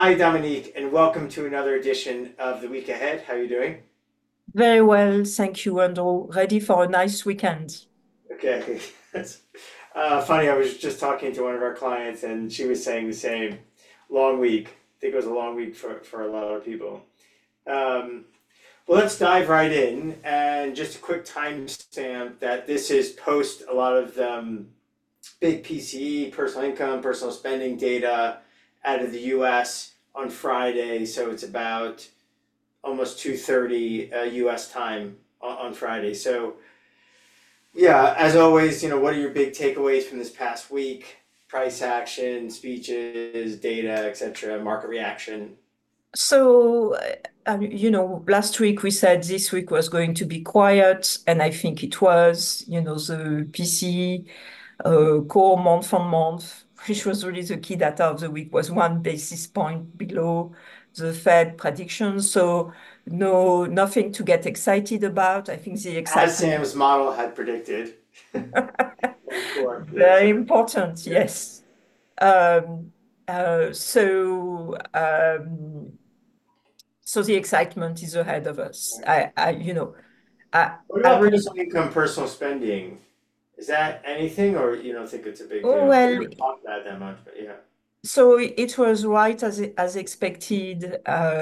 Hi, Dominique, and welcome to another edition of The Week Ahead. How are you doing? Very well, thank you, Andrew. Ready for a nice weekend. Okay, that's funny. I was just talking to one of our clients, and she was saying the same. Long week. I think it was a long week for a lot of people. Um, well, let's dive right in. And just a quick timestamp that this is post a lot of big PCE, personal income, personal spending data out of the US on Friday. So it's about almost 2:30 U.S. time on Friday. So yeah, as always, what are your big takeaways from this past week? Price action, speeches, data, etc., market reaction. So, last week we said this week was going to be quiet, and I think it was. The PC core month on month, which was really the key data of the week, was 1 basis point below the Fed prediction. So, no, nothing to get excited about. I think the As excitement Sam's model had predicted. Sure. Yes. very important, yes. Um, so so the excitement is ahead of us. What I about really, personal income, personal spending? Is that anything, or you don't think it's a big oh, deal? We well, haven't talked about it that much, but yeah. so it was right as expected.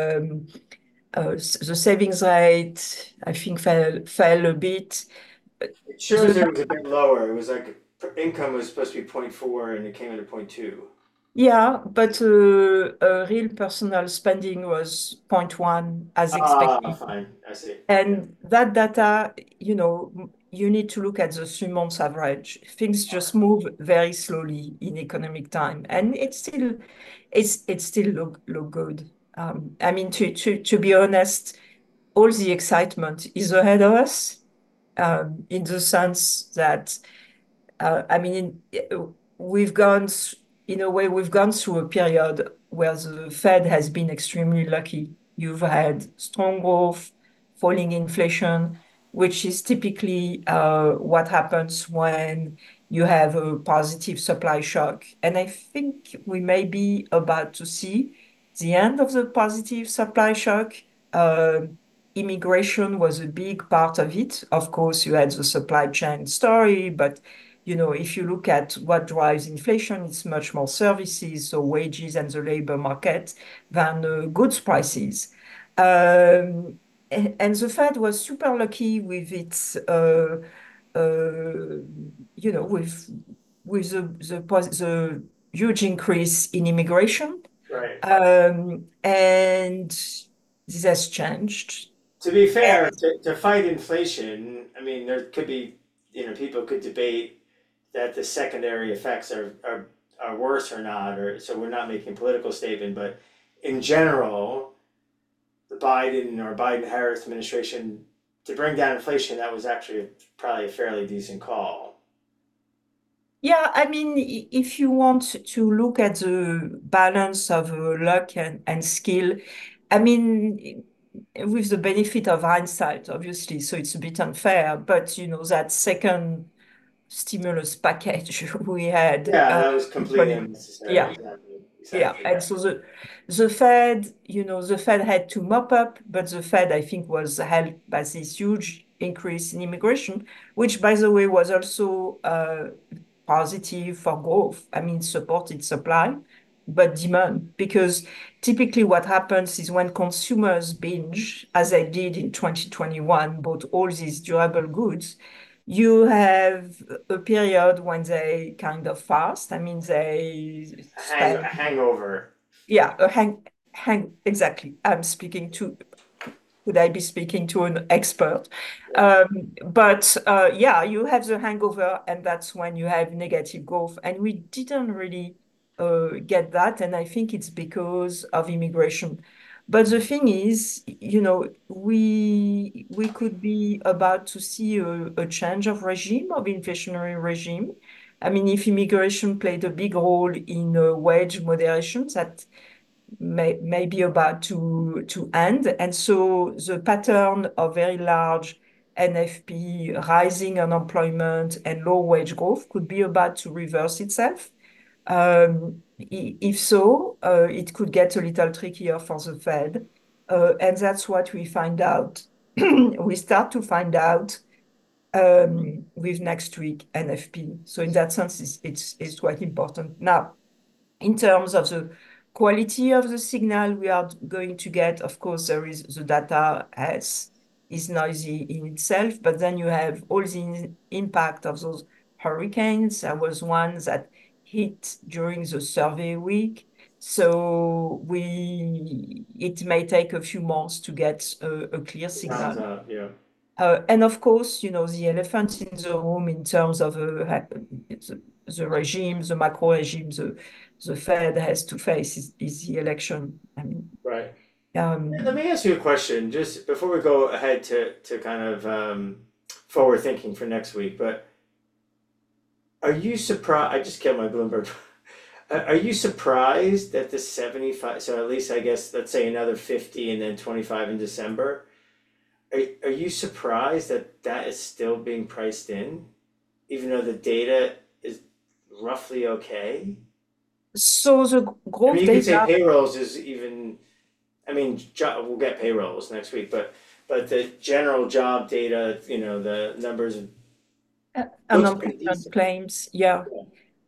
The savings rate, I think, fell a bit. It shows The it was a bit lower. It was like income was supposed to be point 0.4 and it came in at point 0.2. Yeah, but real personal spending was zero point 0.1 as Ah, expected. fine. I see. Yeah. And that data, you need to look at the 3 months average. Things just move very slowly in economic time, and it still look good. I mean, to be honest, all the excitement is ahead of us, in the sense that I mean, we've gone, in a way, we've gone through a period where the Fed has been extremely lucky. You've had strong growth, falling inflation, which is typically what happens when you have a positive supply shock. And I think we may be about to see the end of the positive supply shock. Uh, Immigration was a big part of it. Of course, you had the supply chain story, but if you look at what drives inflation, it's much more services, so wages and the labor market, than goods prices. And the Fed was super lucky with its, uh, with the huge increase in immigration. Right. And this has changed. To be fair, to fight inflation, I mean, there could be, people could debate that the secondary effects are worse or not, or so we're not making a political statement, but in general, the Biden-Harris administration to bring down inflation, that was actually probably a fairly decent call. Yeah, I mean, if you want to look at the balance of luck and skill, I mean, with the benefit of hindsight, obviously, so it's a bit unfair, but that second stimulus package we had, Yeah, that was completely unnecessary. yeah, Exactly. yeah. Exactly. And Yeah. so the Fed had to mop up, but the Fed, I think, was helped by this huge increase in immigration, which, by the way, was also positive for growth. I mean, supported supply, but demand, because typically what happens is when consumers binge, as they did in 2021, bought all these durable goods, you have a period when they kind of fast. I mean, they A spend, hangover. yeah, exactly. Could I be speaking to an expert? Yeah. But yeah, you have the hangover, and that's when you have negative growth. And we didn't really get that. And I think it's because of immigration. But the thing is, we could be about to see a change of regime, of inflationary regime. I mean, if immigration played a big role in wage moderation, that may be about to end. And so the pattern of very large NFP, rising unemployment, and low wage growth could be about to reverse itself. If so, it could get a little trickier for the Fed. And that's what we find out. We start to find out with next week NFP. So in that sense, it's quite important. Now, in terms of the quality of the signal we are going to get, of course, there is the data as is noisy in itself, but then you have all the impact of those hurricanes. There was one that hit during the survey week. So it may take a few months to get a clear Sounds signal. yeah. And of course, the elephant in the room in terms of the regime, the macro regime, the Fed has to face is the election. I mean, Right. Let um, me ask you a question, just before we go ahead to kind of forward thinking for next week. But are you surprised? I just killed my Bloomberg. Are you surprised that the 75? So at least I guess let's say another 50 and then 25 in December. Are you surprised that that is still being priced in, even though the data is roughly okay? so the I mean, growth you could say data, payrolls is even. I mean, we'll get payrolls next week, but the general job data, the numbers looks pretty unemployment decent. claims, yeah. Yeah.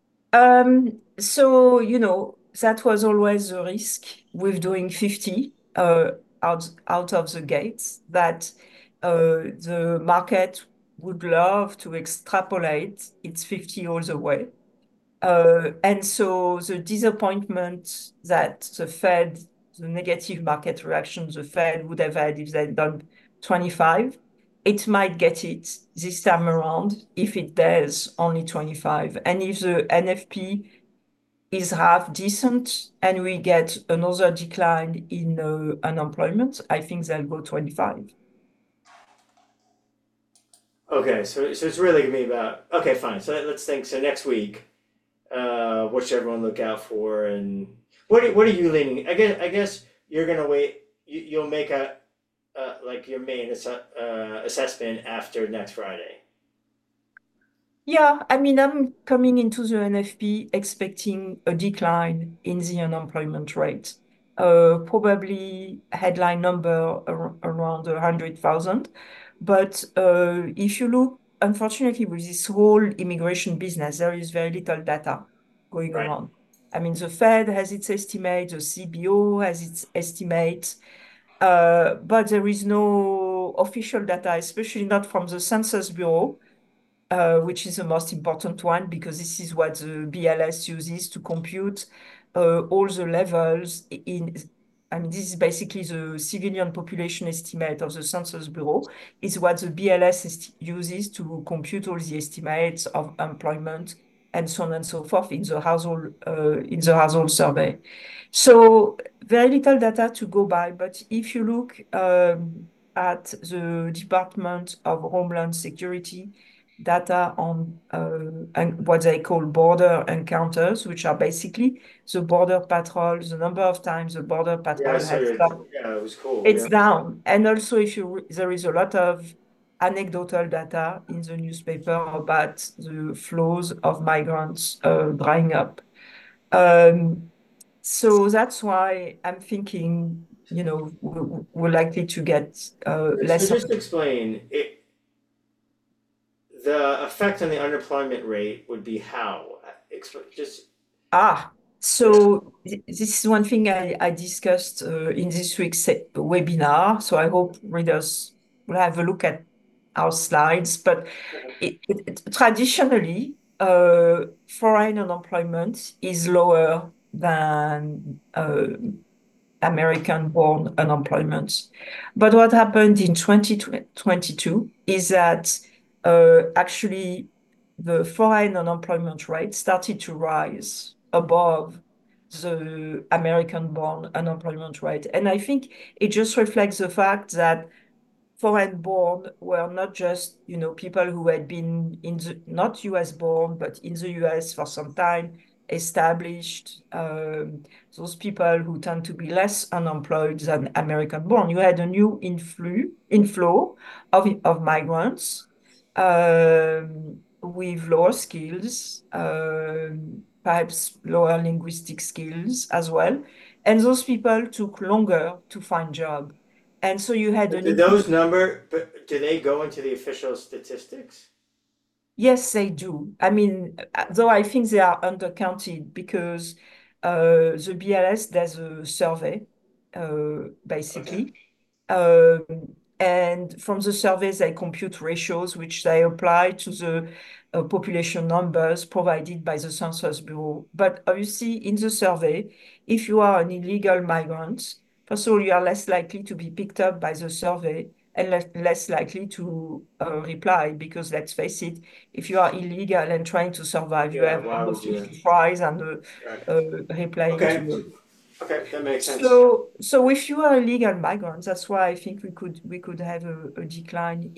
So, that was always the risk with doing 50 out of the gates, that the market would love to extrapolate its 50 all the way. And so the disappointment that the negative market reaction the Fed would have had if they'd done 25, it might get it this time around if it does only 25. And if the NFP is half decent and we get another decline in unemployment, I think they'll go 25. Okay, so it's really gonna be about okay, fine. So let's think. So next week, what should everyone look out for, and what are you leaning? I guess you're gonna wait. You'll make a like your main assessment after next Friday. Yeah, I mean, I'm coming into the NFP expecting a decline in the unemployment rate, probably headline number around 100,000. But if you look, unfortunately, with this whole immigration business, there is very little data going Right. around. I mean, the Fed has its estimate, the CBO has its estimate, but there is no official data, especially not from the Census Bureau, which is the most important one because this is what the BLS uses to compute all the levels in. I mean, this is basically the civilian population estimate of the Census Bureau, is what the BLS uses to compute all the estimates of employment and so on and so forth in the household survey. So very little data to go by, but if you look at the Department of Homeland Security data on what they call border encounters, which are basically the border patrol, the number of times the border Yeah, I patrol saw has your. stopped, Yeah, it was cool. it's Yeah. down. And also, there is a lot of anecdotal data in the newspaper about the flows of migrants drying up. Um, so that's why I'm thinking, we're likely to get So less. just to explain it, the effect on the unemployment rate would be how? Just Ah, yeah. so this is one thing I discussed in this week's webinar. So I hope readers will have a look at our slides. But traditionally, foreign unemployment is lower than American-born unemployment. But what happened in 2022 is that actually the foreign unemployment rate started to rise above the American-born unemployment rate. And I think it just reflects the fact that foreign born were not just, people who had been not US born, but in the US for some time, established, those people who tend to be less unemployed than American born. You had a new inflow of migrants with lower skills, perhaps lower linguistic skills as well. And those people took longer to find job. And so you had But an increase. but do they go into the official statistics? Yes, they do. I mean, though I think they are undercounted because the BLS does a survey, Okay. basically. Um, and from the surveys, they compute ratios which they apply to the population numbers provided by the Census Bureau. But obviously, in the survey, if you are an illegal migrant, first of all, you are less likely to be picked up by the survey and less likely to reply because let's face it, if you are illegal and trying to survive, you Yeah, have why would you? 150 tries and Right. replying Okay. to Okay, that makes sense. so if you are a legal migrant, that's why I think we could have a decline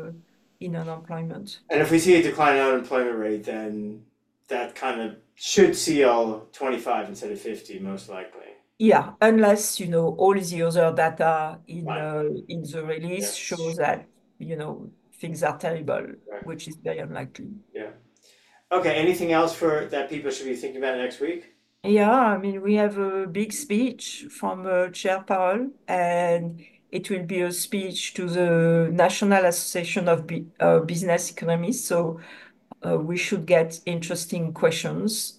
in unemployment. And if we see a decline in unemployment rate, then that kind of should seal 25 instead of 50, most likely. Yeah, unless all the other data Fine. in the release Yes. shows that things are terrible, Right. which is very unlikely. Yeah. Okay, anything else for that people should be thinking about next week? Yeah, I mean, we have a big speech from Chair Powell, and it will be a speech to the National Association of Business Economists. So we should get interesting questions.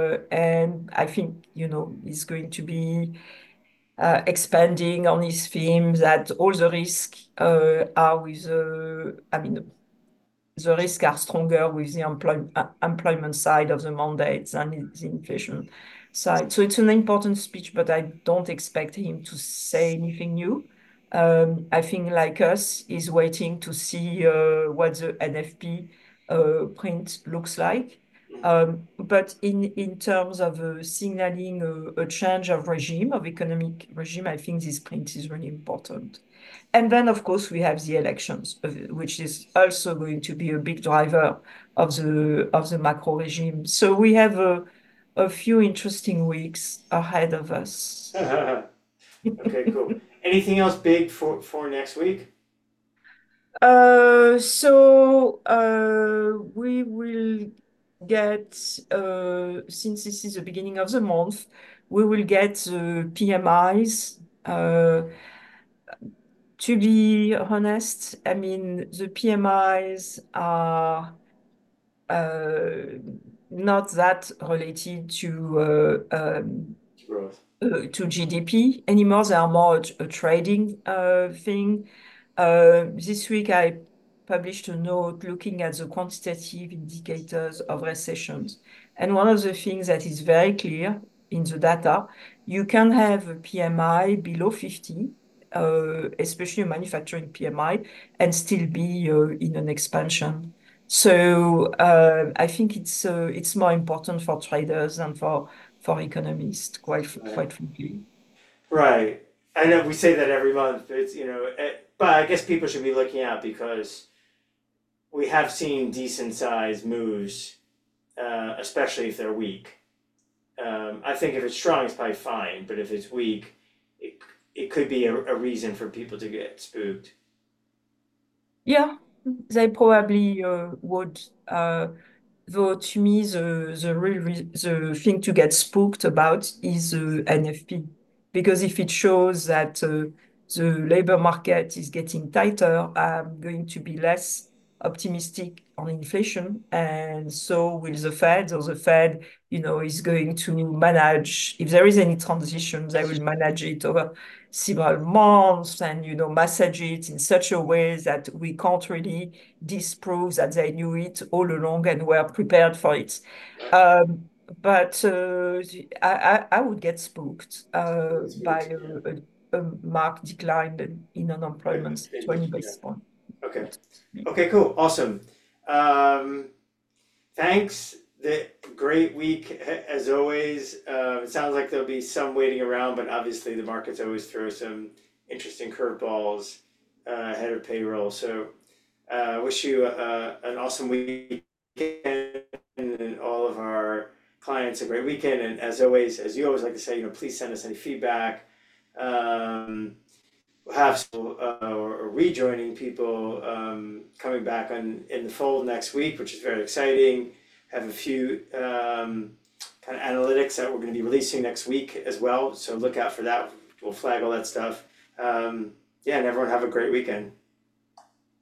And I think, he's going to be expanding on his theme that all the risks are with, I mean, the risks are stronger with the employment side of the mandate than the inflation side. So it's an important speech, but I don't expect him to say anything new. I think, like us, he's waiting to see what the NFP print looks like. Mhm. But in terms of signaling a change of regime, of economic regime, I think this print is really important. And then, of course, we have the elections, which is also going to be a big driver of the macro regime. So we have a few interesting weeks ahead of us. Okay, cool. Anything else big for next week? We will get, since this is the beginning of the month, we will get the PMIs. To be honest, I mean, the PMIs are uh, not that related Growth. to GDP anymore. They are more a trading thing. This week, I published a note looking at the quantitative indicators of recessions. And one of the things that is very clear in the data, you can have a PMI below 50, especially a manufacturing PMI, and still be in an expansion. So I think it's more important for traders than for economists, Right. quite frankly. Right. I know we say that every month, but but I guess people should be looking out because we have seen decent sized moves, especially if they're weak. I think if it's strong, it's probably fine, but if it's weak, it, it could be a reason for people to get spooked. Yeah, they probably would. Though to me, the thing to get spooked about is the NFP, because if it shows that the labor market is getting tighter, I'm going to be less optimistic on inflation, and so will the Fed. Or the Fed, is going to manage. If there is any transition, they will manage it over several months and message it in such a way that we can't really disprove that they knew it all along and were prepared for it. Right. Um, but I would get spooked Get by spooked. Yeah. a marked decline in Right. unemployment, 20 Yeah. basis points. Okay. Okay. Cool. Awesome. Um, Thanks. The great week as always. It sounds like there'll be some waiting around, but obviously the markets always throw some interesting curveballs ahead of payroll. So wish you an awesome weekend and all of our clients a great weekend. And as always, as you always like to say, please send us any feedback. We'll have some, or rejoining people coming back in the fold next week, which is very exciting. Have a few kind of analytics that we're going to be releasing next week as well. So look out for that. We'll flag all that stuff. Yeah, and everyone have a great weekend.